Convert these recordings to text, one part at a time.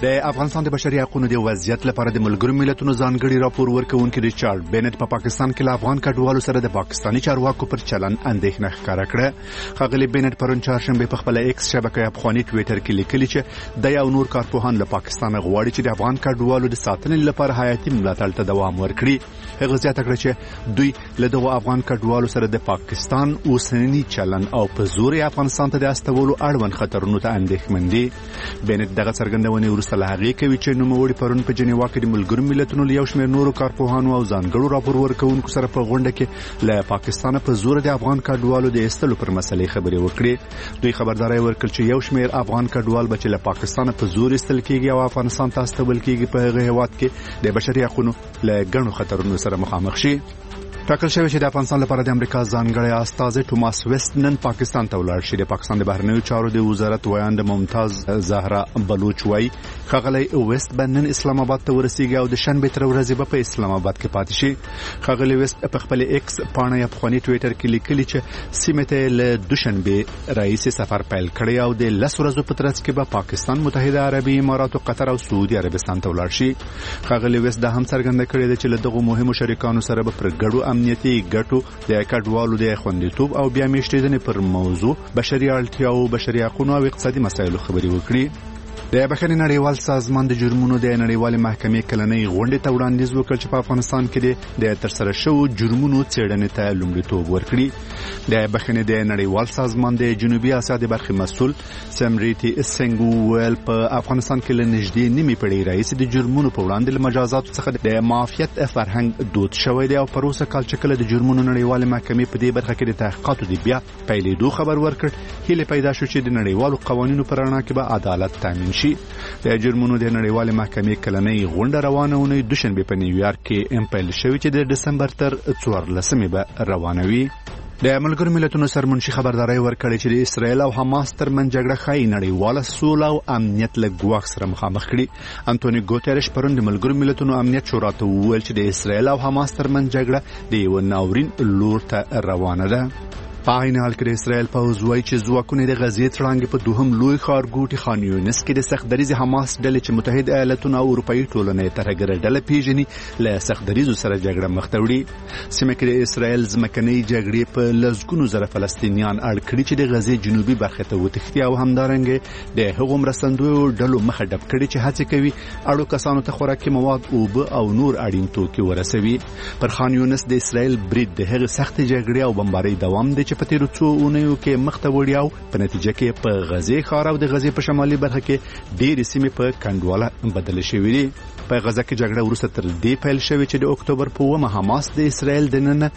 د افغانستان د بشري حقوقو د وضعیت لپاره د ملګرو ملتونو ځانګړي راپور ورکوونکي ریچارډ بینټ په پاکستان کې له افغان کډوالو سره د پاکستاني چارواکو پر چلن اندېښنه ښکاره کړه. ښاغلي بینټ پرون چهارشنبه په خپل ایکس شبکې افغاني ټویټر کې لیکلي چې د یو نور کارپوهان له پاکستان غواړي چې د افغان کډوالو د ساتنې لپاره حیاتي ملاتړ ته دوام ورکړي. هغه زیاته کړه چې دوی له دغو افغان کډوالو سره د پاکستان اوسنی چلن او په زور افغانستان ته د استولو اړوند خطرونو ته اندېښمن دي. بینټ دغه څرګندونې وروسته له هغې کوي چې نوموړي پرون په جنیوا کې د ملګرو ملتونو له یو شمېر نورو کارپوهانو او ځانګړو راپور ورکوونکو سره په غونډه کې له پاکستانه په زور د افغان کډوالو د ایستلو پر مسلې خبرې وکړې. دوی خبرداري ورکړه چې یو شمېر افغان کډوال به چې له پاکستانه په زور ایستل کېږي او افغانستان ته استول کېږي په هغه هېواد کې د بشري حقوقو له ګڼو خطرونو سره مخامخ شي. ټاکل شوی چې د افغانستان لپاره د امریکا ځانګړی استازی ټوماس ویسټ نن پاکستان ته ولاړ شي. د پاکستان د بهرنیو چارو د وزارت ویاند ممتاز زهرا بلوچ وايي ښاغلی ویسټ به نن اسلام آباد ته ورسیږي او د شنبې تر ورځې به په اسلام آباد کې پاتې شي. ښاغلی ویسټ په خپل ایکس پاڼه افغاني ټویټر کې لیکلي چې سیمې ته له دوشنبې رئیس سفر پیل کړی او د 10 ورځو په ترڅ کې به پاکستان، متحده عربي امارات، قطر او سعودي عربستان ته ولاړ شي. ښاغلی ویسټ دا هم څرګنده کړې ده چې له دغو مهمو شریکانو سره به پر ګډو امنیتي ګټو د کډوالو د خوندیتوب او بیا میشتېدنې پر موضوع، بشري اړتیاو، بشري حقوقو او اقتصادي مسایلو خبرې وکړي. د بخښنې نړیوال سازمان د جرمونو د نړیوال محکمې کلنۍ غونډې ته وړاندیز وکړ چې په افغانستان کې د ترسره شوو جرمونو څېړنې ته لومړیتوب ورکړي. د بخښنې د نړیوال سازمان د جنوبي اسیا د برخې مسؤل سمریتی سنګ ویل په افغانستان کې له نږدې نیمې پیړۍ راهیسې د جرمونو په وړاندې له مجازاتو څخه د معافیت فرهنګ دود شوی دی او پر اوسه کال چې کله د جرمونو نړیوال محکمې په دې برخه کې د تحقیقاتو د بیا پیلېدو خبر ورکړ، هیله پیدا شو چې د نړیوالو قوانینو پر رڼا کې به عدالت تامین شي. د جرمونو د نړیوال محکمې کلنۍ غونډه روانه ونی دوشنبه په نیویارک کې پیل شوې چې د دسمبر تر 14 به روانه وي. د ملګرو ملتونو سرمنشي خبرداري ورکړي چې د اسرایل او حماس ترمنځ جګړه ښایي نړیواله سوله او امنیت له ګواښ سره مخامخ کړي. انټونی ګوتریش پرون د ملګرو ملتونو امنیت شورا ته وویل چې د اسرایل او حماس ترمنځ جګړه د یو ناورین لور ته روانه ده. په عین حال کې د اسرایل پوځ وایي چې ځواکونه د غزې تړانګې په دوهم لوی ښارګوټي خان یونس کې د سختدریزې حماس ډلې چې متحده ایالاتونه او اروپایي ټولنې ترهګره ډله پیژني له سختدریزو سره جګړه مخ ته وړي. سیمه کې د اسرایل ځمکنۍ جګړې په لسګونو زره فلسطینیان اړ کړي چې د غزې جنوبي برخه ته وتښتي او همدارنګه د هغو مرستندویو ډلو مخه ډب کړي چې هڅه کوي اړو کسانو ته خوراکي مواد، اوبه او نور اړین توکي ورسوي. پر خان یونس د اسرایل برید د هغې سختې جګړې او بمبارۍ دوام دی چې په تیرو څو اونیو کې مخ ته وړي او په نتیجه کې په غزې ښار او د غزې په شمالي برخه کې ډېرې سیمې په کنډواله بدلې شوې دي. په غزه کې جګړه وروسته تر دې پیل شوې چې د اکتوبر په 9 حماس د اسرایل دننه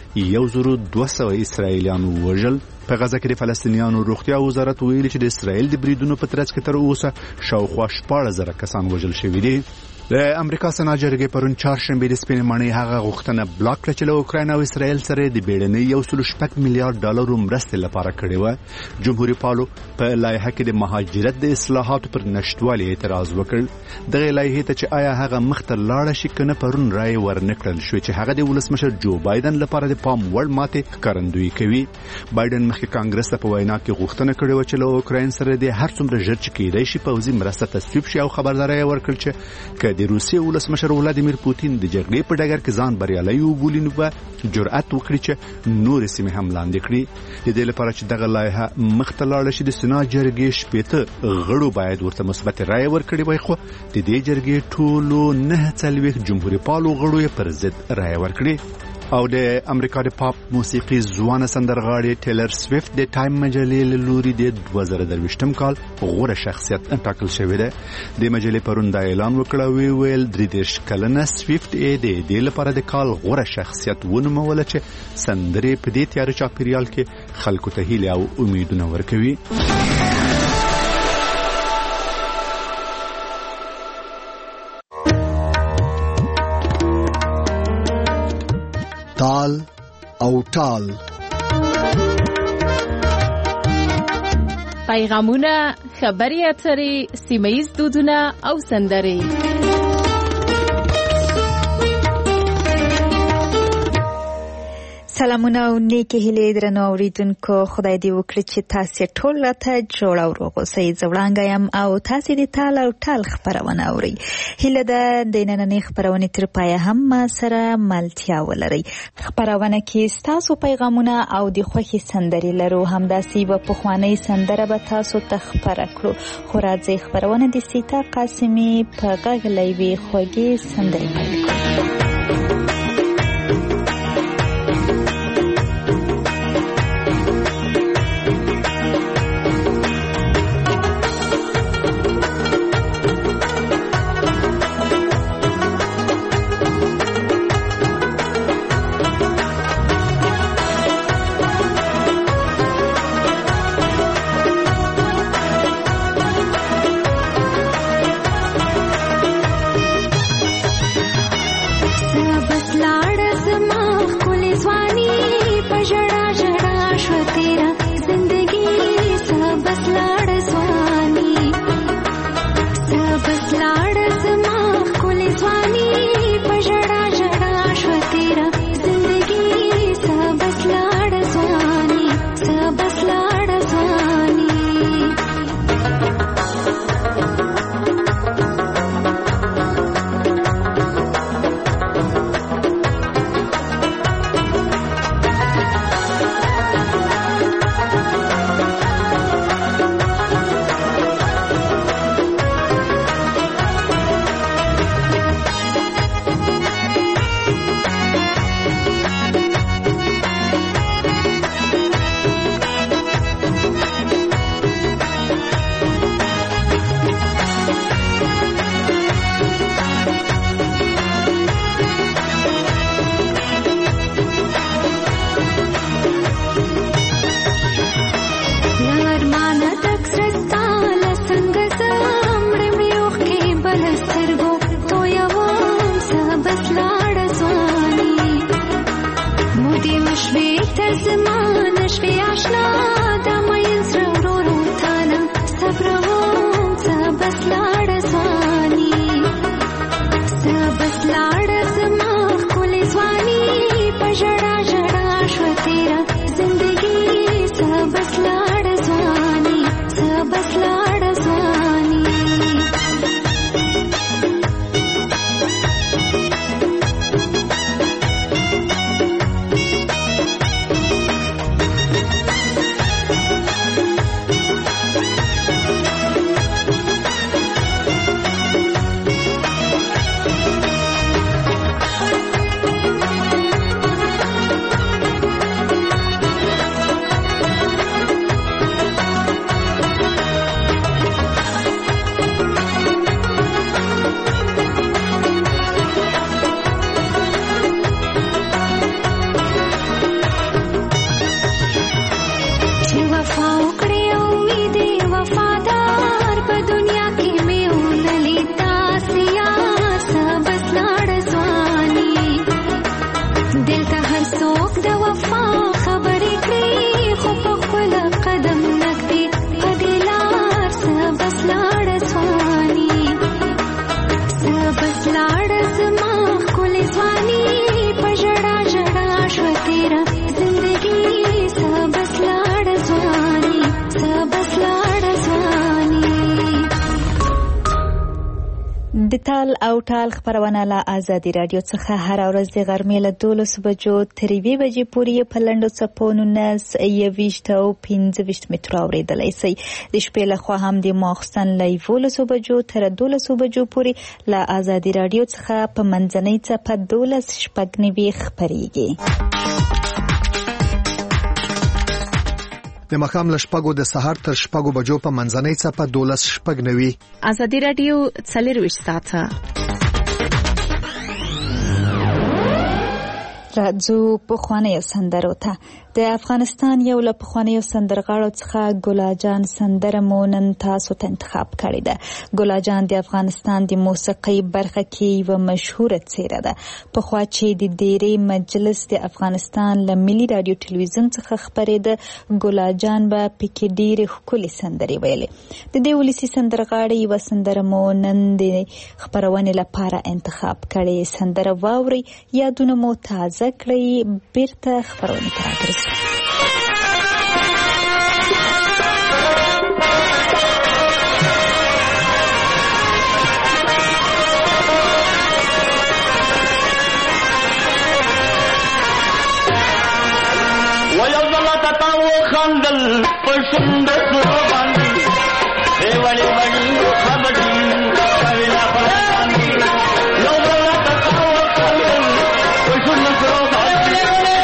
1200 اسرایلیان وژل. په غزه کې د فلسطینیانو روغتیا وزارت ویلي چې د اسرایل د بریدونو په ترڅ کې تر اوسه شاوخوا 14,000 کسان وژل شوي دي. د امریکا سنا جرګې پرون چهارشنبه د سپینې ماڼۍ هغه غوښتنه بلاک کړه چې له اوکراین او اسرایل سره د بیړنۍ 1.8 میلیارډ ډالرو مرستې لپاره کړې و. جمهوریت پالو په لایحه کې د مهاجرت د اصلاحاتو پر نشټوالي اعتراض وکړ. دغه لایحه ته چې آیا هغه مخ ته لاړه شي کنه پرون رائے ورنکړل شو چې هغه د ولسمشر جو بایدن لپاره د پام وړ ماته ښکارندویي کوي. بایدن مخکې کانګرس ته په وینا کې غوښتنه کړې و چې له اوکراین سره د هر څومره ژر چې کېدای شي پوځي مرسته تصویب شي او خبرداري ورکړل چې د روسیې ولسمشر ولادیمیر پوتین د جګړې په ډګر کې ځان بریالی وبولي نو به جرأت وکړي چې نور سیمې هم لاندې کړي. د دې لپاره چې دغه لایحه مخ ته لاړه شي د سنا جرګې 15 غړو باید ورته مثبت رائے ورکړي وای، خو د دې جرګې ټولو 9 جمهوریت پالو غړو یې پر ضد رائے ورکړي. او د امریکا د پاپ موسیقي ځوانه سندرغاړې ټیلر سویفت د ټایم مجلې له لوري د 2023 کال غوره شخصیت ټاکل شوی دی. د مجلې پرون دا اعلان وکړ ویل 33 کلنه سویفت د دې لپاره د کال غوره شخصیت ونوموله چې سندرې په دې تیار چاپیریال کې خلکو ته هیله او امیدونه ورکوي. تال او ټال پیغامونه، خبري اترې، سیمه‌ییز دودونه او سندرې. سلامونه او نیکی هیلې درنو اوریدونکو، خدای دې وکړي چې تاسو ټول راته جوړ او روغ اوسئ. زه وړانګه یم او تاسو دې تال او ټال خبرونه اورئ. هیله ده د نننۍ خبرونې تر پایه هم ما سره ملتیا ولرئ. خبرونه کې ستاسو پیغامونه او د خوښي سندرې لرو. همداسې یوه پخوانۍ سندره به تاسو ته خبره کړو. خو راځئ خبرونه د سیتا قاسمي په غږ له یوې خوږې سندرې پیل کړو. د تال او ټال خبرونه له آزادي رادیو څخه هر ورځ د غرمې له 12 بجو تر 1 بجې پورې په لنډو څپو 19 او 15 مترو اورېدلی شئ. د شپې لخوا هم د ماخستن له 11 بجو تر 12 بجو پورې له آزادي رادیو څخه په منځنۍ څپه 12:90 خپرېږي. د مخام له شپږو د سهار تر شپږو بجو په منځنۍ څپه 12:90. آزادي رادیو 24 ساعته. راځو پخوانیو سندرو ته. د د افغانستان یو له پخوانیو سندرغاړو څخه ګلاجان سندره مو نن تاسو ته انتخاب کړې ده. ګلاجان د افغانستان د موسیقۍ برخه کې یوه مشهوره څیره ده. پخوا چې د ډیرې مجلس د افغانستان له ملي راډیو ټلویزیون څخه خپرېده، ګلاجان به پکې ډېرې ښکلې سندرې ویلې. د دې ولسي سندرغاړې یوه سندره مو نن د خپرونې لپاره انتخاب کړې. سندره واورئ، یادونه مو تازه کړئ، بیرته خپرونې ته راګرځئ. خندل پښندل باندې وړي وړي خبرې کړلا باندې یو بل تاسو خندل پښندل باندې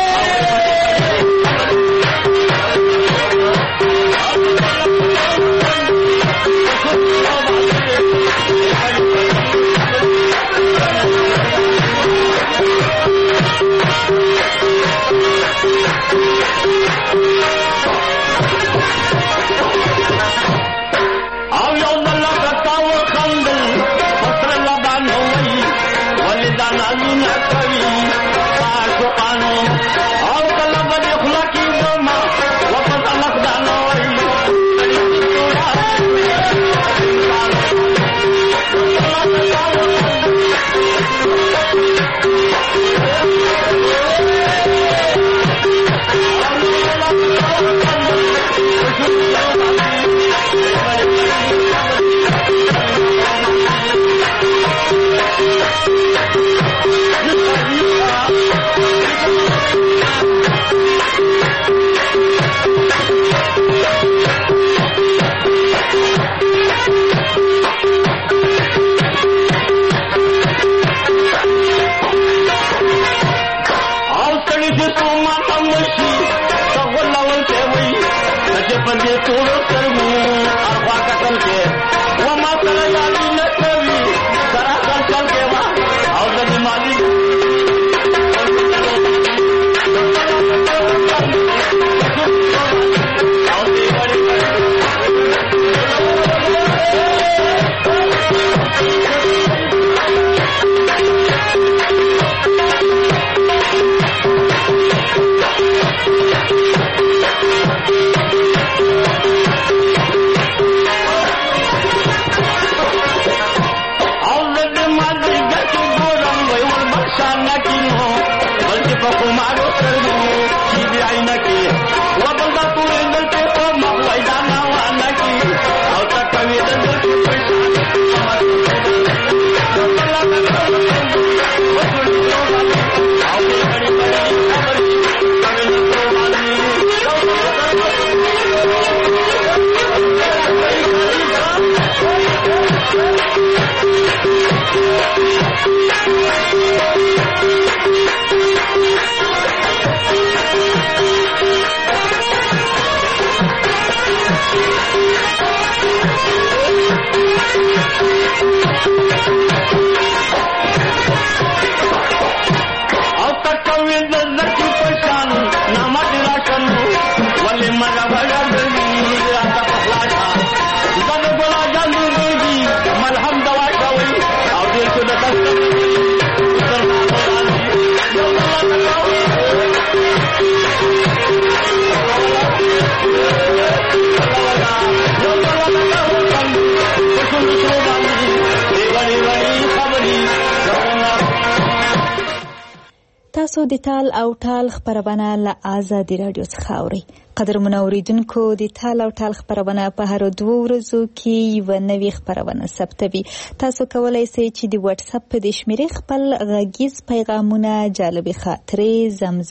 تاسو د تال او ټال خپرونه له آزادي رادیو څخه اورئ. قدرمن اوریدونکو، د تال او ټال خپرونه په هر 2 ورځو کې یو نوې خپرونه ثبتوي. تاسو کولای شئ چې د واتس اپ په شمیرې خپل غږیز پیغامونه، جالبې خاطرې،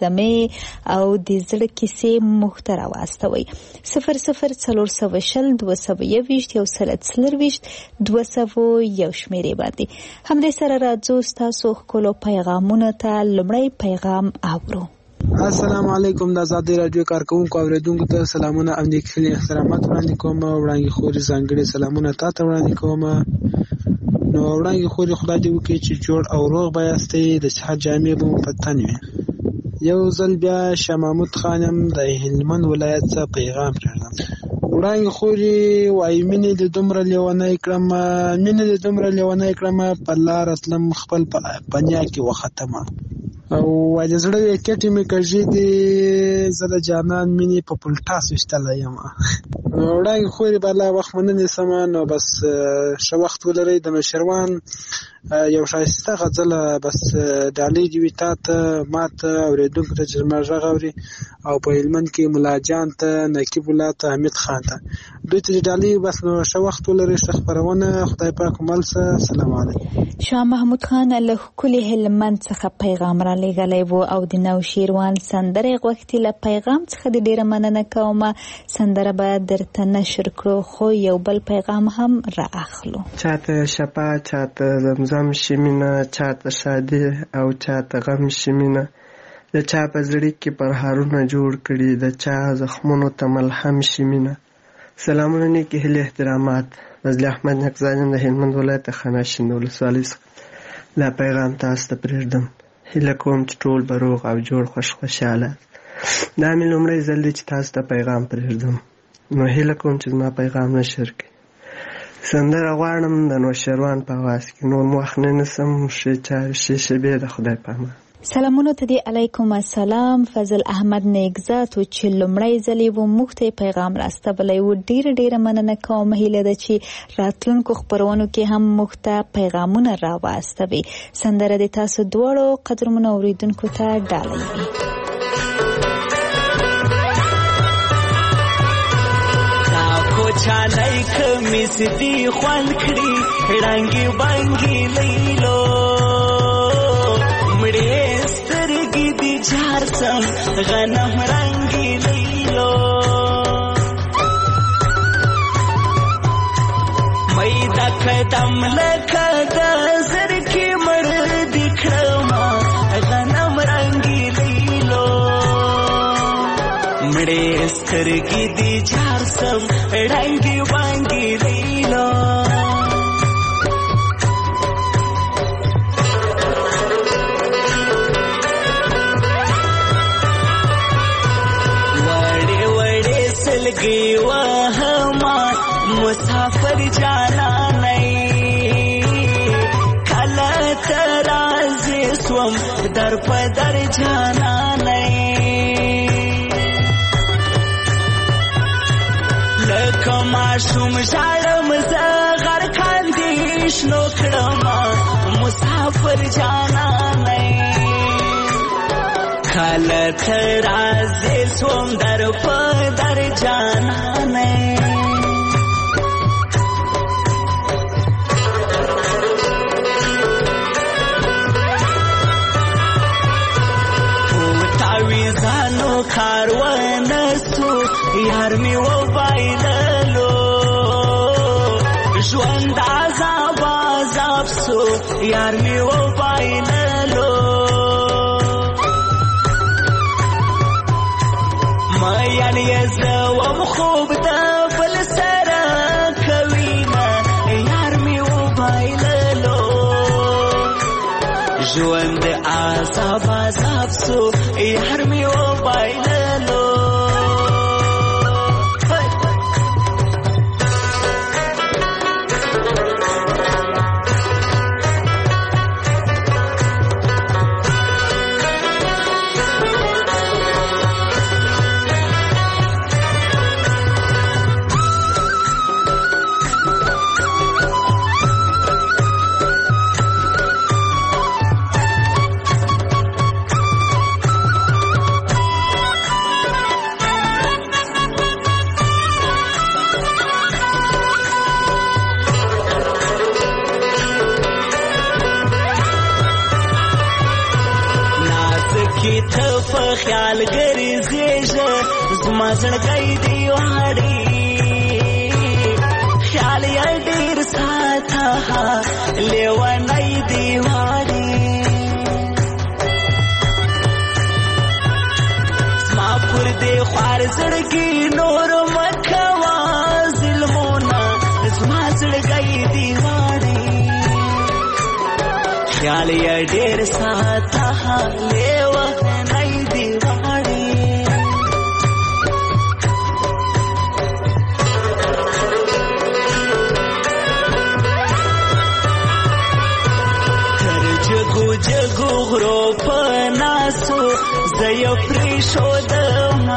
زمزمې او د زړه کیسې محتوا واستوي. 00420 221 140 201 شمیرې باندې. همدې سره راځو تاسو خپل پیغامونه ته. لومړی پیغام اورو. السلام علیکم. د آزادي رادیو کارکونکو اوریدونکو ته سلامونه او نیک احترامات وړاندې کوم. وړاندې خوري ځانګړي سلامونه تاسو وړاندې کوم. نو وړاندې خوري خدای دې وکړي چې جوړ او روغ به یاستئ، د صحت جامې به مو په تن وي. یو ځل بیا شاه محمود خان هم د هلمند ولایت څخه پیغام پرېږدم. وړانګې خورې وایي مینې دې دومره لیونی کړم په لاره تلم خپل په نیا کې وختمه او وایي د زړه ویکټې مې کږې دي زه د جانان مینې په پلټاس ویشتلی یم. وړانګې خورې به الله وخت مننې سمه نو بس ښه وخت ولرئ. د نوشیروان یو ښایسته غزله بس ډالۍ دې وي تا ته ما ته اورېدونکو ته چې زما غږ اوري او په هلمند کې ملا جان ته نقیب الله ته حمید خان ته دوی ته ډالۍ بس نو ښه وخت ولرئ. ښه خپرونه خدای پاک مل شه. السلام علیکم. شاه محمود خان له ښکلي هلمند څخه پیغام را لېږلی و او د نوشیروان سندرې غوښتي. له پیغام څخه د ډېره مننه کوم. سندره به درته نشر کړو خو یو بل پیغام هم را اخلو. چاته شپه چاته زمزم شمینه چاته شادي او چاته غم شمینه د چا په زړه کې پرهارونه جوړ کړي د چا زخمونو ته ملهم شمینه. سلامونه نیکې هیلې احترامات. فضل احمد نقزانیم د هلمند ولایت خاناشین ولسوالۍ څخه دا پیغام تاسو ته پرېږدم. هیله کوم چې ټول به روغ او جوړ خوشحاله. دا مې لومړی ځل دی چې تاسو ته پیغام پرېږدم نو هیله کوم چې زما پیغام نشر کړي. سندره غواړم د نوشیروان په آواز کې. نور مو وخت نه نیسم. ښې چارې ښې شېبې د خدای په امان. سلامونه ته دی. علیکم السلام. فضل احمد نیکزاد و چې لومړی ځل یې و موږ ته پیغام راستولی و. ډېره مننه کوم. هیله ده چې راتلونکو خپرونو کې هم موږ ته پیغامونه را واستوي. سندره د تاسو دواړو قدرمنو اورېدونکو ته ډالۍ وي. چالای کمیس دی خوان کړي رنگي بانګي لیلو مړې سترګې دی جار سم غنم رنگي لیلو مې دا قدم لکه د زر کې مړ دی کړم غنم رنگي لیلو مړې سترګې دی جار سم رنگی وانگی لیلو وڑی وڑی سلگی وہما مسافر جانا نئی کلا ترازی سوم در پدر جانا نئی معشوم شارم زغر کاندیش نو کړما مسافر جانا نئی کله ترازی سوم در پدر جانا نئی تاویزانو کاروان سو یار می و بایللو ژوند عذاب عذاب سو یار می و بایللو ما یعنی زوم خوب د بل سره کوینا یار می و بایللو ژوند عذاب عذاب سو یار می و بایللو خیال ګرځېږه زما زړګی دی واړي خیال یې ډېر ساته لیونی دی واړي زما پر دې خوار زړګي نور مکوا ظلمونه زما زړګی دی واړي خیال یې ډېر ساته لیونی یو پرېښودم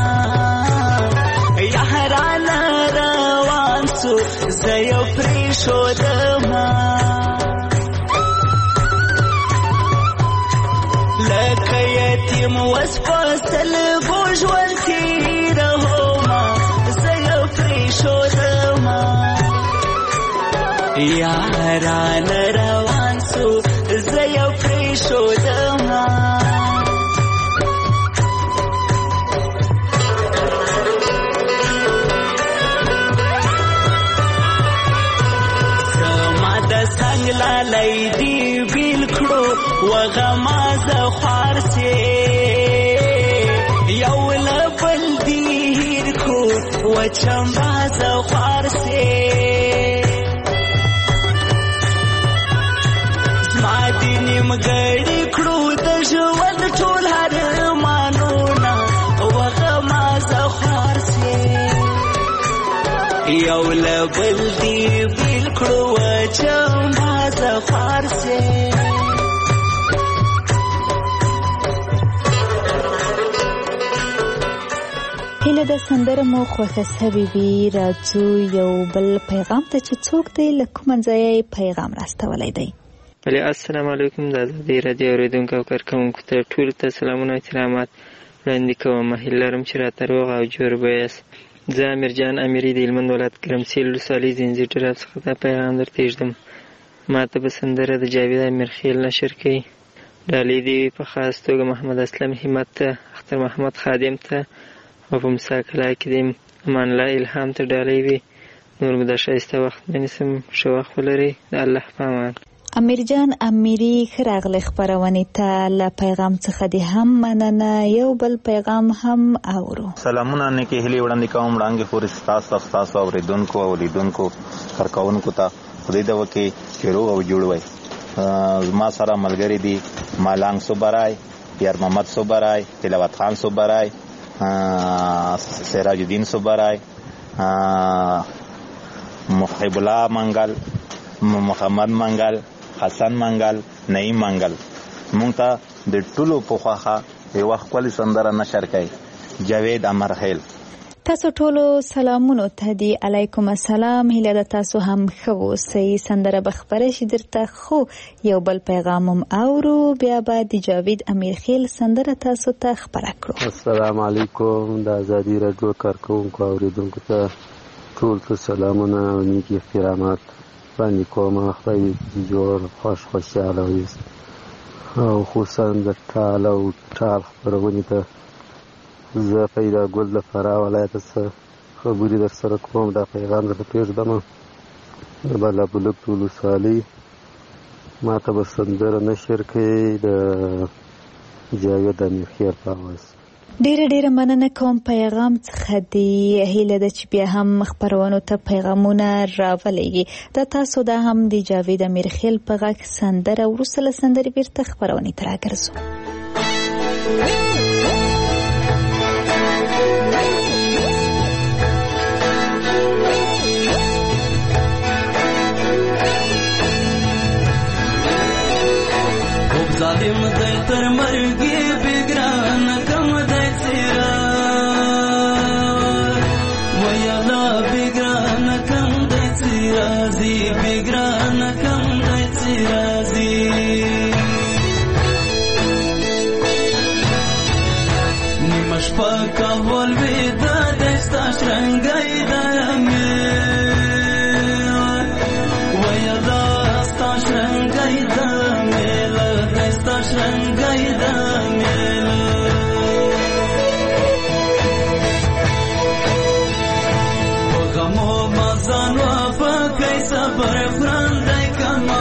یارانه روان سو زه یو پرېښودم لکه یتیم وس په سترګو ژوند تېرومه زه یو پرېښودم یارانه روان سو زه یو پرېښودم لالی دی بیل کړو وغما زه خوار سې یو له بل دی هیر کړو وچمبا زه خوار سې زما دې نیمګړي کړو د ژوند ټول ارمانونه وغما زه خوار سې یو له بل دی بیل کړو وچمبا زفار سے هیله د سندره مو خوښه سوي وي راځو یو بل پیغام ته چې څوک دی له کوم ځایه پیغام راستولی دی. السلام علیکم د ازادۍ راډیو اورېدونکو او کارکوونکو ته ټولو ته سلامونه او احترامات وړاندې کوم. هیله لرم چې راته روغ او جوړ به یاست. زه امیرجان امیري د هلمند ولایت ګرمسیر ولسوالۍ ځنځیر ډراب څخه دا پیغام درته ایږدم. ما ته به سندره د جاوید امیرخیل نشر کوي. ډالۍ دې په خاص توګه محمد اسلم همت ته، اختر محمد خادم ته او په مسا کلا کې د امان الله الهام ته ډالۍ وي. نور مو د ښایسته وخت ونیسم. ښه وخت ولرئ. د الله په امان. امیرجان امیري ښه راغلی خپرونې ته. له پیغام څخه دې هم مننه. یو بل پیغام هم اورو. سلامونه نیکې هیلې وړاندې کوم. وړاندې خورې ستاسو اورېدونکو او لیدونکو کارکوونکو ته خدای دې وکړي چې روغ او جوړ وای. زما سره ملګري دي مالنګ صوبرای، یار محمد صوبرای، تلاوت خان صوبرای، سراج الدین صوبرای، محب الله منګل، محمد منګل، حسن منګل، نعیم منګل. مونږ ته د ټولو په خواخه یو ښکلې سندره نشر کوي جاوید امرخیل. تاسو ټولو سلامونو ته دی. علیکم السلام. هیله ده تاسو هم ښه اوسئ. سندره به خپره شي درته. خو یو بل پیغام هم اورو. بیا به د جاوید امیرخیل سندره تاسو ته خپره کړو. السلام علیکم. د ازادۍ راډیو کارکوونکو او اورېدونکو ته ټول ته سلامونه او نیک احترامات وړاندې کوم. خدای دې جوړ خوشحاله اوسئ او خصوصا د ټال او ټال خپرونې ته زه پیدا ګل د فراه ولایت څخه خبرې در سره کوم. دا پیغام درته پرېږدم. د بالابلوک ولسوالۍ ما ته به سندره نشر کوي د جاوید امیرخیل په اواز. ډیره مننه کوم پیغام څخه دی. هیله ده چې بیا هم خپرونو ته پیغامونه راولېږي. دا تاسو دا هم د جاوید امیرخیل په غږ سندره. وروسته له سندرې بیرته خپرونې ته راګرځو. ظالم دی تر مرګي بګران کم دی سیرا ویلا بګران کم دی سیرا زی بګران کم دی سیرا زی نیمش پاکا ول ودا دستا شرنګای دمه ویلا ستا شرنګای دمه شنګای د میل وغمو مزان و پکای صبر فرندای کما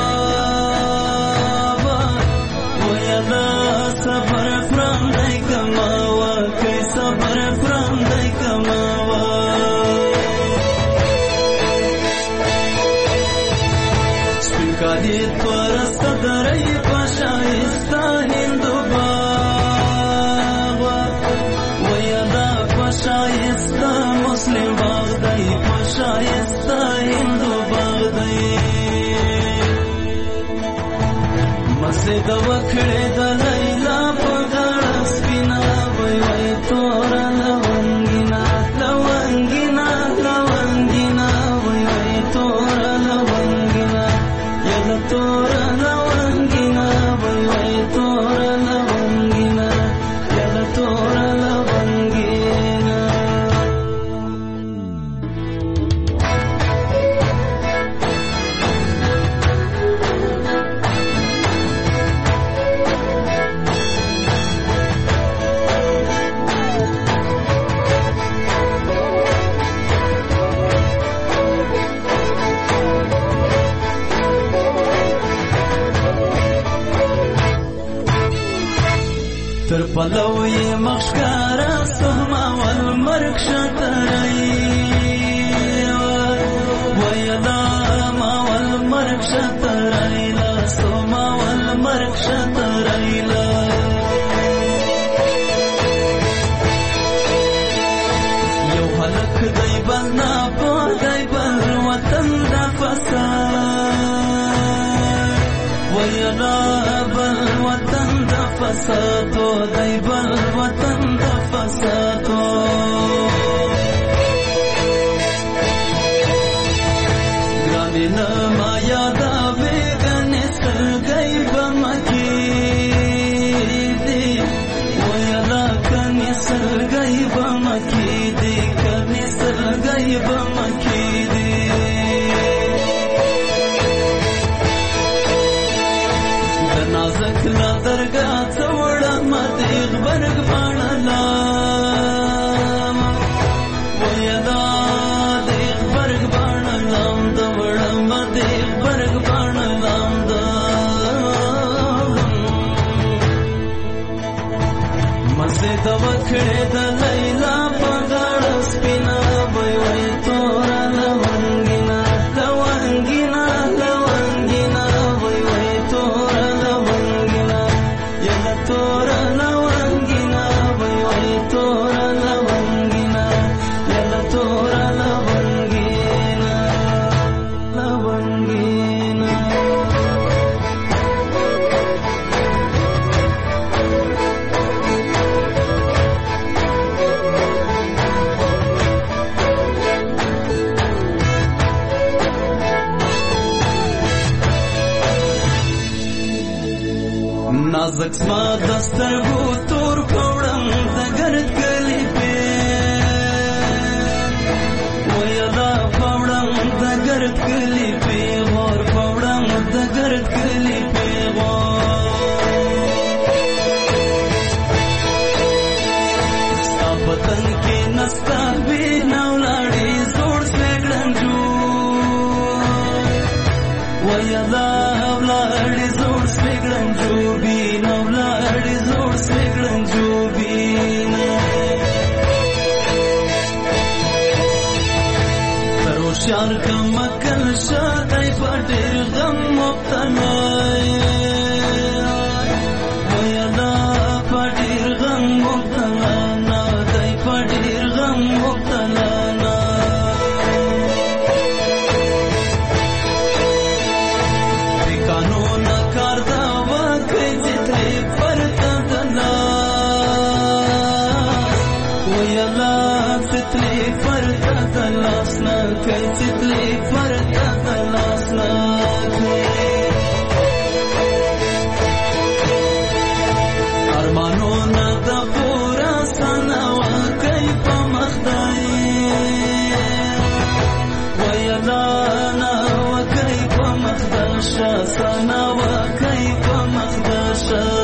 و یلا صبر فرندای کما و کای صبر فرندای کما سپکادی پرست درای شایسته هندو باغ ویدا شایسته مسلم باغ دی شایسته هندو باغ دی مسجد وکړه د لیلا په غاړه سپینا مرګ شترایلا ستوما ول مرګ شترایلا یو هلک دی بل نه په دی بل وطن د فساد ویلا بل وطن د فساد دی بل وطن د فساد ما یادا ویگن سرگئی بمکی دی ویلا کنی سرگئی بمکی دی کنی سرگئی بمکی دی دنازک لا درگا توڑا مدیغ برگ بانلا ویلا دیغ برگ بانلا د وکړې د لیلا په غاړه سپینه وای وای تورا لونګینا لونګینا لونګینا وای وای تورا لونګینا یا تورا لونګینا وای وای تورا لونګینا یا تورا لونګینا لونګینا نازک زما د سترګو تور پوړم د ګرد کلی په ویلا پوړم د ګرد کلی په ور پوړم د ګرد کلی په ستا پتن کې نستا به نولاړې زوړ سپېګړنجو ویلا ولاړې زوړ سپېګړنجو شار کم کل شای پټر غم مبتلا ویلا پټر غم مبتلا نا دای پټر غم مبتلا نا دی قانون کار دا وکړي چې پرتا دنا ویلا ستلی پرتا دنا کای ستلی پرتا دلاسنا ارمانو نا دا پورا سنا وکای په مخدای ویلا نا وکای په مخداش سنا وکای په مخداش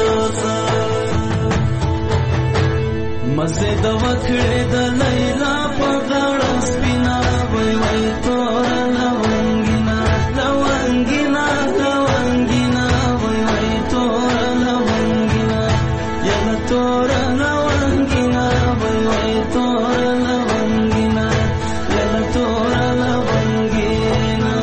مزه د وکړې د لیلا په غاړه سپینا وای وای تورا لونګینا لونګینا لونګینا وای وای تورا لونګینا یا تورا لونګینا وای وای تورا لونګینا یا تورا لونګینا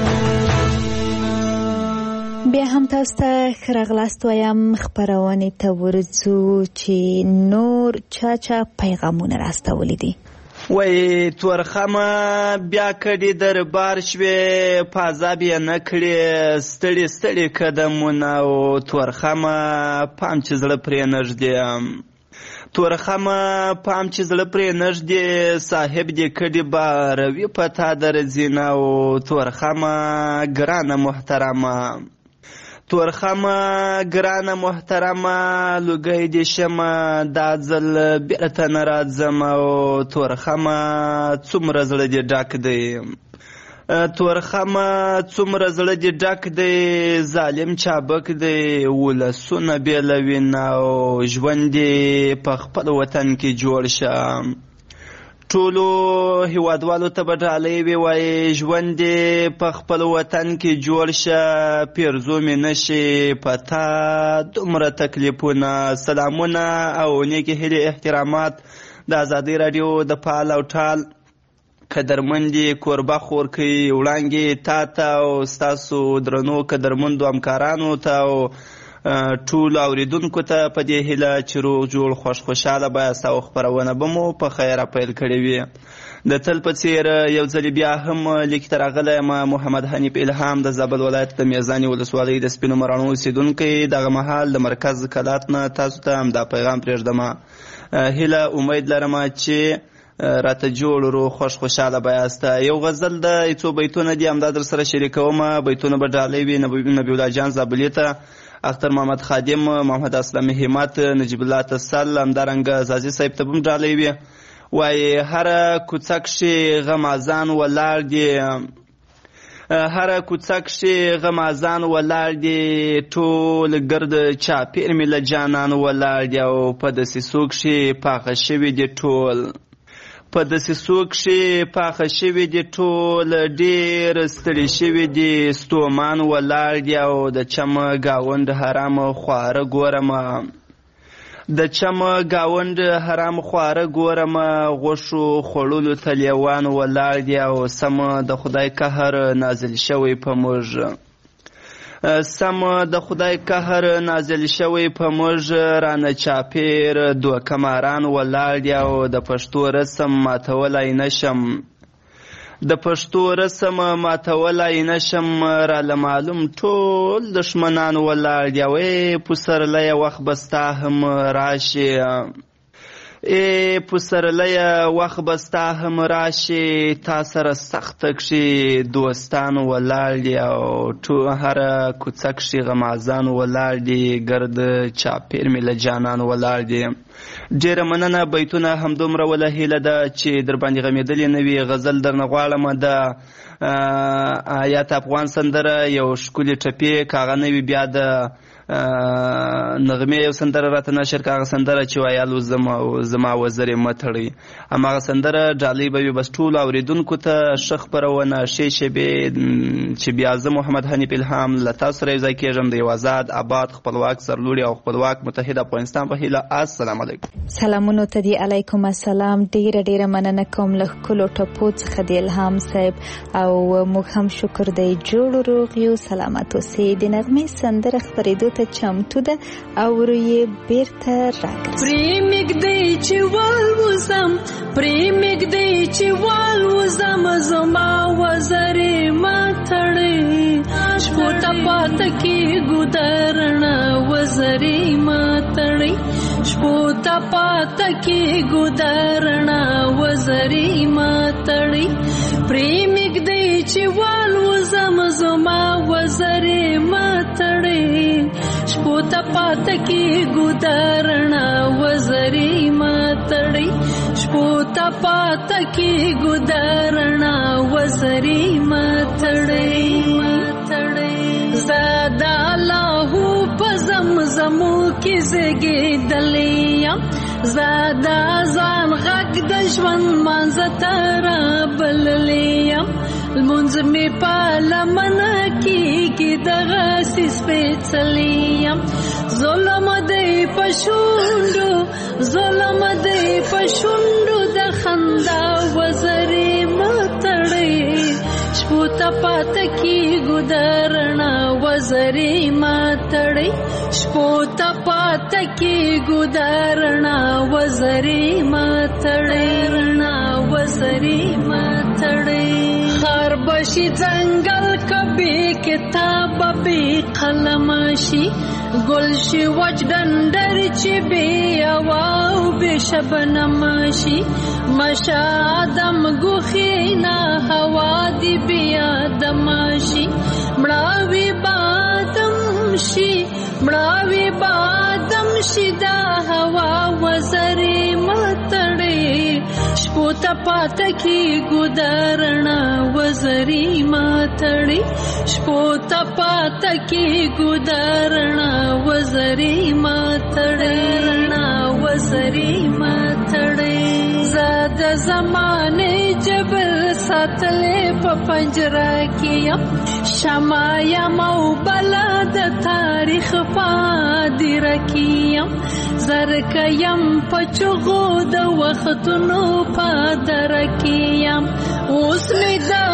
بیا هم تاسو ته خراغلاست وایم خبرونه ته ورځو چې نور چا پیغامونه راستولې دي وای تورخمه بیا کډي دربار شوه پازاب یې نکړي ستړي ستړي قدمونه او تورخمه پام چې زړه پرې نږدې تورخمه پام چې زړه پرې نږدې صاحب دې کډي باروي پتا درځینه او تورخمه ګرانه محترمه تورخمه ګرانه محترمه لوګی دې شمه دا ځل بیرته نه راځم او تورخمه څومره زړه دې ډک دی تورخمه څومره زړه دې ډک دی ظالم چابک دی ولسونه بېلوي نه او ژوند دې په خپل وطن کې جوړ شه ټولو هیوادوالو ته به ډالۍ وي وایي ژوند دې په خپل وطن کې جوړ شه پیرزو مې نشي په تا دومره تکلیفونه سلامونه او نیکې هیلې احترامات د ازادۍ راډیو د فعال او ټال قدرمندې کوربخ ورکوي وړانګې تا ته او ستاسو درنو قدرمندو همکارانو ته او ټولو اوریدونکو ته په دې هیله چې روغ جوړ خوشحاله بایاست او خپرونه به مو په خیره پیل کړې وي. د تل په څیر یو ځل بیا هم لیک ته راغلی یم محمد حنیف الهام د زابل ولایت د میزانې ولسوالۍ د سپینو مراڼو اوسېدونکی. دغه مهال د مرکز کلات نه تاسو ته همدا پیغام پرېږدم. هیله امید لرم چې راته جوړ روغ خوشحاله بایاست. یو غزل د څو بیتونه دي همدا در سره شریکوم. بیتونه به ډالۍ وي نبی الله جان زابلي ته، اختر محمد خادم، محمد اسلام همت، نجیب الله تسل، همدارنګه زازي صاحب ته هم ډالۍ وي. وایي هره کوڅه کښې غم اذان ولاړ دي، هره کوڅه کښې غم اذان ولاړ دي، ټول ګرد چاپېر مې له جانان ولاړ دي او په دسیسو کښې پاخه شوي دي ټول، په دسیسو کښې پاخه شوي دي ټول، ډېر ستړي شوي دي ستومان ولاړ دي او د چم ګاونډ حرام خواره ګورمه، د چم ګاونډ حرام خواره ګورمه، غوښو خوړلو ته لیوان ولاړ دي او سم د خدای قهر نازل شوی په موږ، سم د خدای قهر نازل شوی په موږ، رانه چاپېر دوکه ماران ولاړ دي او د پښتو رسم ماتولی نشم، د پښتو رسم ماتولی نشم، راله معلوم ټول دښمنان ولاړ دي او پسرلیه وخت به ستا هم راشي، پسرلیه وخت به ستا هم راشي، تا سره سخته کښې دوستان ولاړ دي او هره کوڅه کښې غمازان ولاړ دي، ګرد چاپېر مې له جانان ولاړ دي. ډېره مننه. بیتونه همدومره وله هیله ده چې در باندې غمېدلې نه وي. غزل درنه غواړم د آیات افغان سندره یو ښکلې ټپې که هغه نه وي بیا د نغمې یو سندره راته نشر که هغه سندره چې ویالو زما وزرې مه تړئ، هماغه سندره ډالۍ به وي. بس ټولو اورېدونکو ته ښه خپرونه ښې شېبې چې بیا زه محمد حنیف الهام له تاسو سره یوځای کېږم د یو آزاد آباد خپلواک سرلوړي او خپلواک متحد افغانستان په هیله. السلام علیکم. سلامونو ته دی علیکم السلام. ډیره مننه کوم له ښکلو ټپو څخه د الهام صاحب او موږ هم شکر دی جوړ روغ یو سلامت اوسئ. د نغمې سندره خپرېدو ته چمتو ده او روی بیرته راګرځي. پریمږدی چې والوزم، پریمږدی چې والوزم، زما وزرې ما تړئ، شپو ته پاته کېږو درنه وزرې ما تړئ، شپو ته پاته کېږو درنه وزرې ما تړئ، پریمږدی چې والوزم، زما وزرې ما تړئ، شپو ته پاته کېږو درنه وزرې ما تړئ، شپو ته پاته کېږو درنه وزرې ما تړئ. زه د الله په زمزمو کې زیږېدلې یم، زه د ځان غږ د ژوند منځ ته رابللې یم، لمونځ مې په لمنه کېږي دغسې سپېڅلی یم، ظلم دی په شونډو، ظلم دی په شونډو د خندا وزرې مه تړئ، شپو ته پاته کېږو درنه وزرې ما تړئ، شپو ته پاته کېږو درنه وزرې ما تړئ، رڼا وزرې ما تړئ. خار بشي ځنګل کبي کتاب بې قلم شي، ګل شي وچ ډنډر چې بې هوا او بې شبنم شي، مشه آدم ګوښې نه هوا دې بې آدم شي، مړاوي بادم شي، مړاوي بادم شي، دا هوا وزرې مه تړئ، شپو ته پاته کېږو درنه وزرې ما تړئ، شپو ته پاته کېږو درنه وزرې ما تړئ، رڼا وزرې ما تړئ. زه د زمانې جبر ساتلې په پنجره کې یم، شمع یم او بلا د تاریخ په هدیره کې یم، زرکه یم په چغو د وختونو په دره کې یم،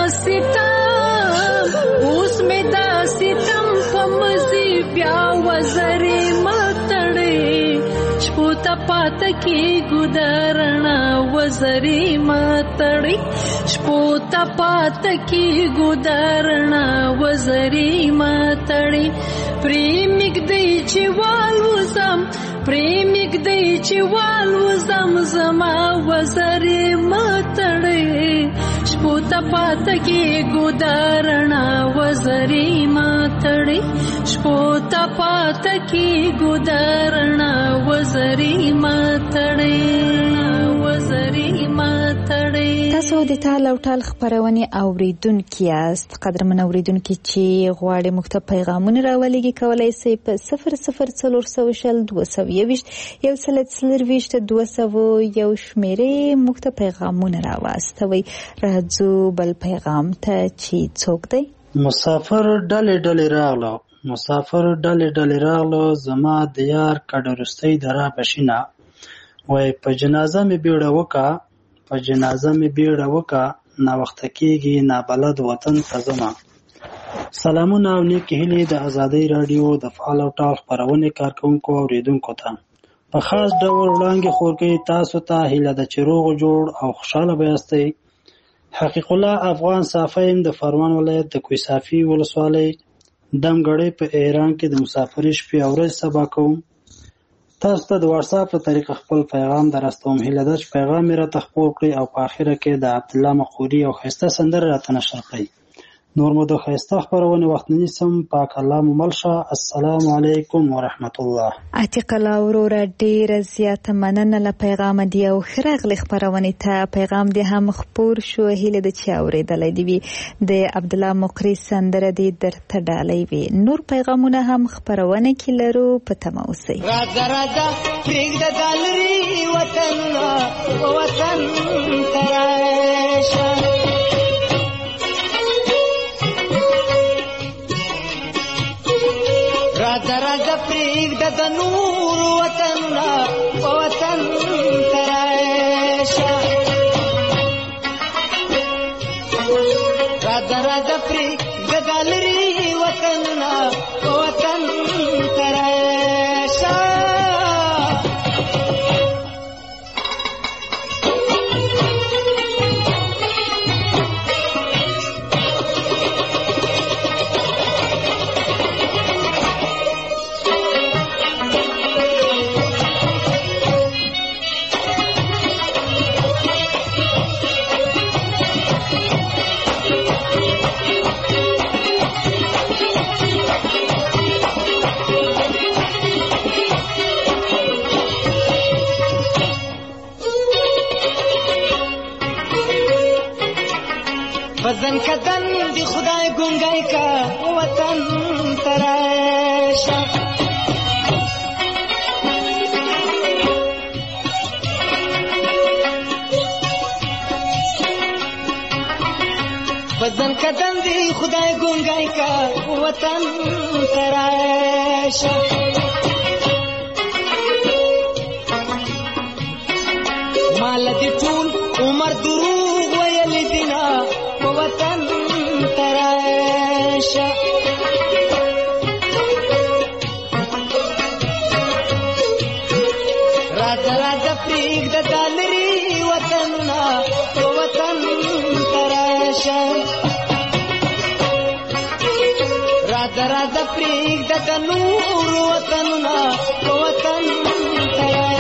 ستم اوس مې دا ستم په مزي بیا وزرې متړې شپو ته پاته کې ګودرنا وزرې متړې شپو ته پاته کې ګودرنا وزرې متړې پریمګ دی چې والوزم پریمګ دی چې والوزم زما وزرې متړې شپو ته پاته کې ګودرنا وزرې متړې شپو ته پاته کې ګودرنا وزرې متړې وزرې متړې. تاسو د تال او ټال خبرونه اوریدونکو یاست. قدرمن اوریدونکو چې غواړي مخته پیغامونه راولېږي کولای شي په 00422 شمیرې مخته پیغامونه راواستوي. راځو بل پیغام ته چې څوک دی. مسافر ډلې راغلو زما د یار کډرستۍ درا بشینا وای په جنازه می بیړه وکا نا وخت کېږي نابلد وطن ته زما. سلامونه او نیکی هیلې د ازادۍ رادیو د فعال او ټال خبرونه کارکونکو او اوریدونکو ته په خاص ډول وړاندې خورګي تاسو ته هیله د چروغ جوړ او خوشاله بیاستئ. حقیق الله افغان صافین د فرمان ولایت د کویسافي ولسوالۍ دمګړې په ایران کې د مسافرۍ شپې او ورځې سبا کوم. تاسو ته د واتس اپ په طریقه خپل پیغام درستوم. هیله ده چې پیغام مې راته خپور کړئ او په اخره کې د عبد الله مقوري او خسته سندره راته نشر کړئ. نور مو د خسته خبرونه وخت نه نیسم. پاک الله مو ملشه. السلام علیکم ورحمت الله. عتیق الله وروره ډیره زیاته مننه له پیغام دی او خراغلی خبرونه ته پیغام دی هم خپور شو. هیله د چا اوریدلې دی د عبد الله مقری سندره دی درته ډالۍ وي. نور پیغامونه هم خبرونه کې لرو په تماسي. راځه پرېږده دالري وطن تراشه راځه پرېږده د نور وطنونه په وطن تراشه راځه پرېږده دالري وطنونه په وطن تراشه وطن کدن دی خدای گنگای کا وطن تراشه وطن کدن دی خدای گنگای کا وطن تراشه مال دی ټول عمر دروغ ویل دینا وطن تراشه راځه پرېږده دالري وطنونه وطن تراشه راځه پرېږده د نور وطنونه وطن تراشه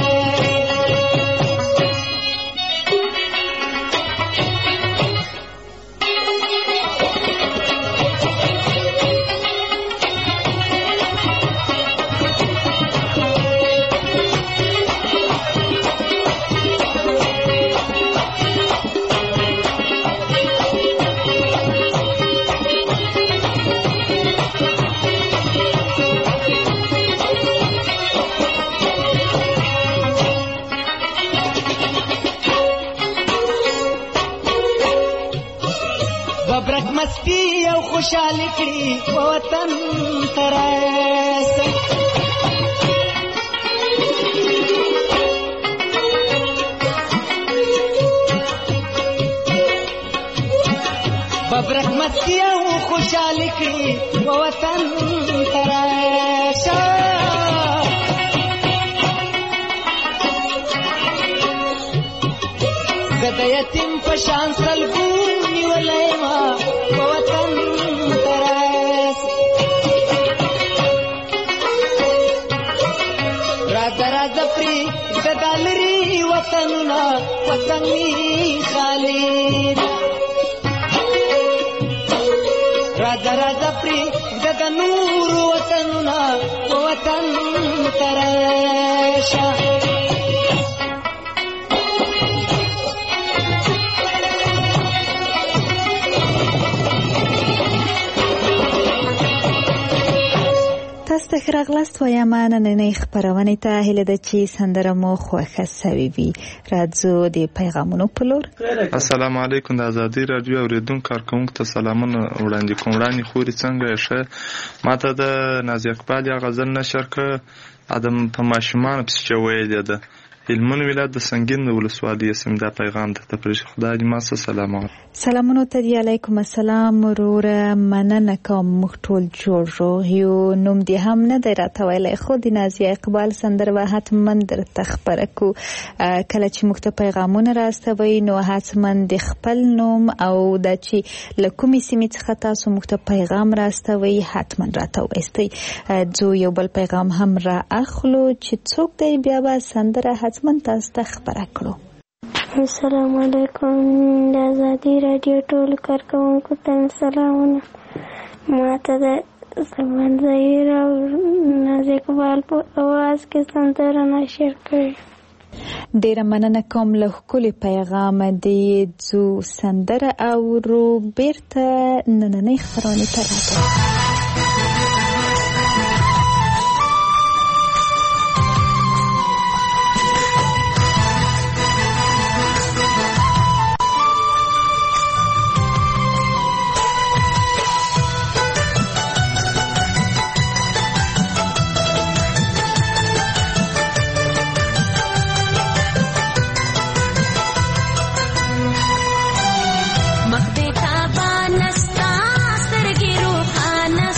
مستی او خوشاله کړي وطن تراشه ببرک مستی او خوشحالی کی وطن تراشه زد یتیم پشان سلگو نیولی ما وطن تراشه راځه راځه پری ددالری وطننا وطنی خالد راځه راځه پری د نور وطننا وطن تراشه تاسو ته ښه راغلاست وایم نننۍ خپرونې ته هیله ده چې سندره مو خوښه سوې وي. راځو د پیغامونو په لور. السلام علیکم. د ازادي راډیو اوریدونکو کارکوونکو ته سلامونه وړاندې کوم. وړاندې خوري څنګه یې ښه؟ ماته د نازي اقبال یا غزل نشر کړه ادم په ماشومان پسې چې ویلې ده هلمند ولایت د سنگین ولسوالۍ اسم دا پیغام ته تپریش خدای دې ماسه سلامونه. سلامونه ته دی. علیکم السلام وروره مننه کوم موږ ټول جوړ یو. نوم دې هم نه دی راته ویلی خو د نازي اقبال سندره به حتما درته خپره کو. کله چې موږ ته پیغامونه راستوئ نو حتما د خپل نوم او د چې له کومې سیمې څخه تاسو موږ ته پیغام راستوئ حتما راته وایستئ. ځو یو بل پیغام هم را اخلو چې څوک دی بیا به سندره حتما تاسو ته خپره کړو. السلام علیکم. د ازادي راډیو ټول کارکوونکو ته سلامونه. ماته د زمان ظهیر او نازي اقبال په اواز کې سندره نشر کړي. ډیره مننه کوم له ښکلي پیغام دی. ځو سندره اورو بیرته نننۍ خپرونې ته راځو. مخ دې تابانستا سترګې روښانه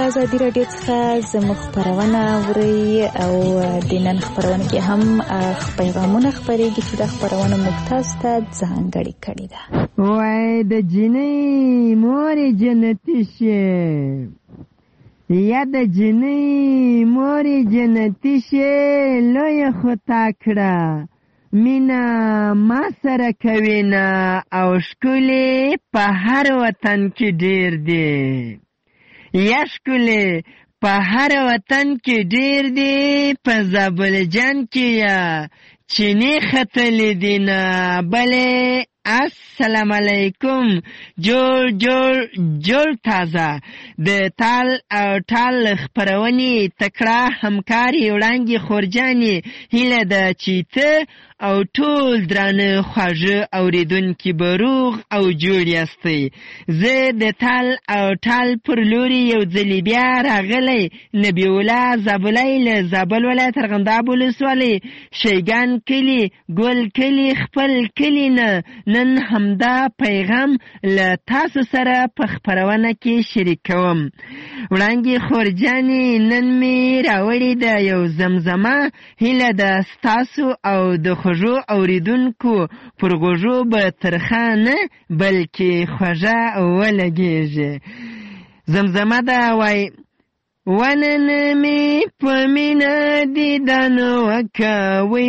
ازادي رادیو څخه زموږ خپرونه اورئ او د نن خپرونه کې هم پیغامونه خپرېږي چې د خپرونه موږ تاسو ته ځانګړې کړې ده. وای د جنۍ مورې جنتي شي یا د جنۍ مورې جنتي شي لویه خو تا کړه مینا ما سره کوي نه او ښکلې په هر وطن کې ډېر دی یا ښکلې په هر وطن کې ډېر دی په زابل جان کې یا چینی ختلی دی نه بلې السلام علیکم جوړ تازه د تال او ټال خپرونې تکړه همکاري وړانګې خورجانې هیله ده چې ته او ټول درانه خواږه اورېدونکي به روغ او جوړ یاستئ. زه د تال او ټال پر لوري یو ځلې بیا راغلی نبی الله زابلی له زابل ولایت ارغنداب ولسوالۍ شیګان کلي ګل کلي خپل کلي نه نن همدا پیغام له تاسو سره په خپرونه کې شریکوم. وړانګې خورجانې نن مې راوړې ده یو زمزمه هیله ده ستاسو او د خوږو اوریدونکو پر غوږو به ترخه نه بلکې خوږه ولګېږي. زمزمه ده وای ونن مې په مینه دیدن وکه وی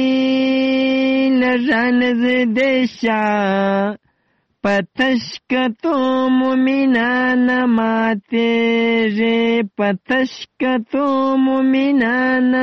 لژان زده شه په تشکتو مومنه نه ماتېږي په تشکتو مومنه نه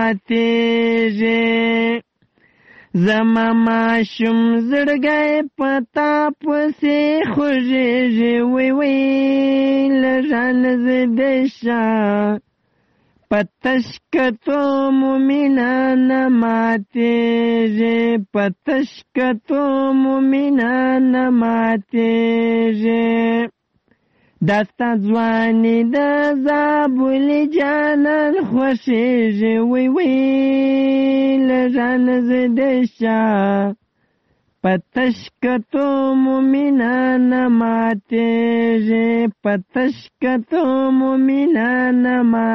ماتېږي زما ماشوم زړګی په تا پسې خوږېږي وی لژان زده شه په تشکتو مومنه نه ماتېږي په تشکتو مومنه نه ماتېږي دستا ځواني د زابل جانان خوښېږي وی لژان زده شه په تشکتو مومنه نه ماتېږي په تشکتو مومنه نه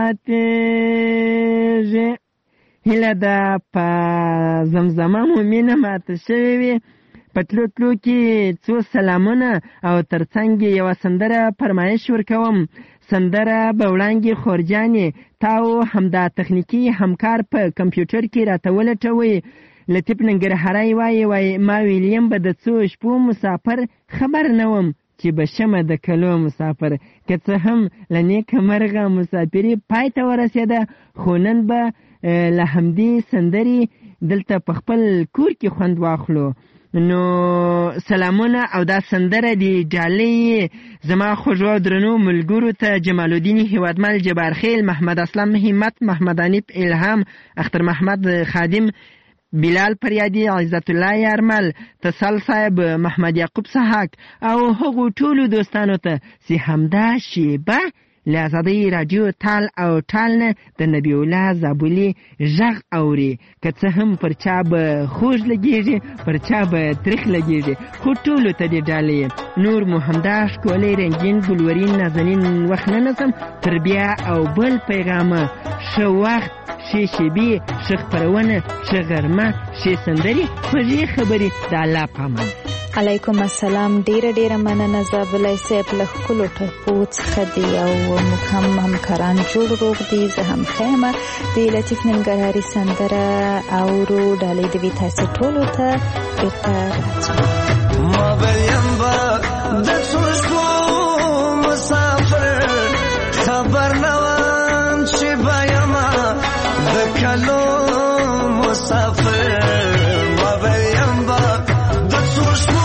ماتېږي. هیله ده په زمزمه مومنه ماته شوې وي. په تلو کې څو سلامونه او ترڅنګ یوه سندره فرمایش ورکوم. سندره به وړانګې خورجانې تاو همدا تخنیکي همکار په کمپیوټر کې راته ولټوئ. لطیف ننګرهاری وایي ما ویلیم به د څو شپو مسافر خبر نه وم چې به شمه د کلو مسافر که څه هم له نیکه مرغه مسافري پای ته ورسېده خو نن به له همدې سندرې دلته په خپل کور کې خوند واخلو. نو سلامونه او دا سندره دی ډالۍ زما خوږو درنو ملګرو ته جمال الدین هیوادمل جبارخیل محمد اسلام همت محمد انیف الهام اختر محمد خادم بلال پریادی عزت الله یارمل تصال صاحب محمد یعقوب سحاک او هغو ټولو دوستانو ته چې همدا شیبه له ازادۍ راډیو تال او ټال نه د نبی الله زابلي غږ اوري که څه هم پر چا به خوږ لګېږي پر چا به تریخ لګېږي خو ټولو ته دې ډالۍ نور مو همدا ښکلی رنګین ګلورین نازنین وخت نه نسم تر بیا او بل پیغامه ښه وخت ښې شیبې ښه خپرونه ښه غرمه ښې سندرې خوږې خبرې د الله په امان. علیکم السلام. ډیره مننه زابلی صاحب له ښکلو ټپو څخه دی او موږ هم همکاران جوړ روغ دي. زه هم ښه یم. د لطیف ننګرهاري سندره اورو ډالۍ د وي تاسې ټولو ته بېرته راځو. ما بلیم به د څو شپو مسافر خبر نه وم چې به یمه د کلو مسافر ما بلیم به د څو شپو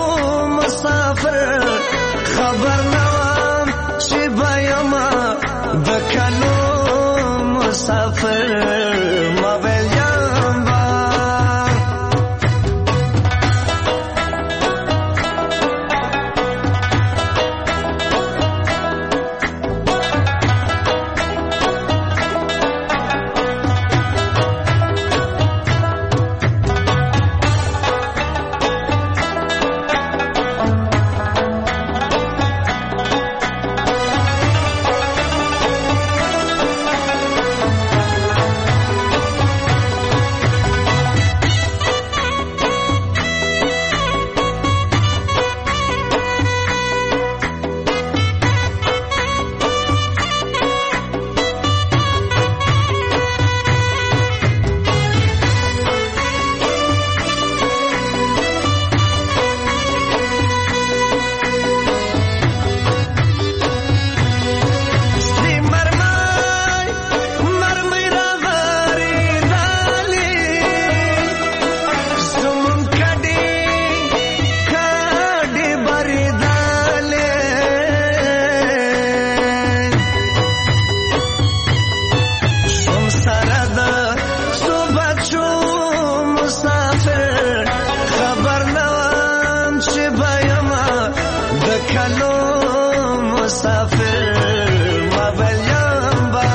مسافر خبر نه وم چې به یمه د کلو مسافر ما بلیم به کلو مسافر ما بلیم با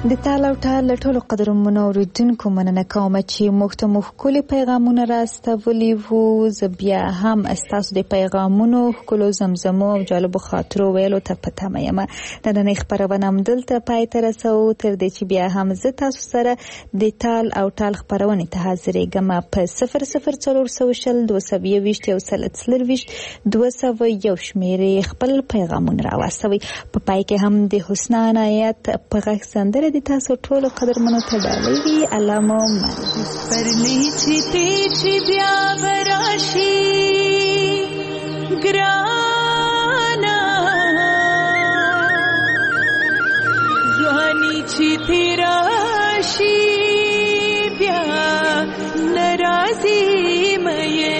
د تال او ټال له ټولو قدرمنو اوریدونکو مننه کوم چې موږ ته مو ښکلي پیغامونه راستولي وو. زه بیا هم ستاسو د پیغامونو ښکلو زمزمو او جالبو خاطرو ویلو ته په تمه یم. نننۍ خپرونه همدلته پای ته رسوو، تر دې چې بیا هم زه تاسو سره د تال او ټال خپرونې ته حاضرېږم په 00420 222 201 شمېرې خپل پیغامونه راواستوئ. په پای کې هم د حسنا عنایت په غږ سندره د تاسو ټولو قدرمنو ته ډالۍ وي. الله مو پرنی چې تیچې بیا براشي ګرانا ځواني چې تیراشي بیا ناراضي مې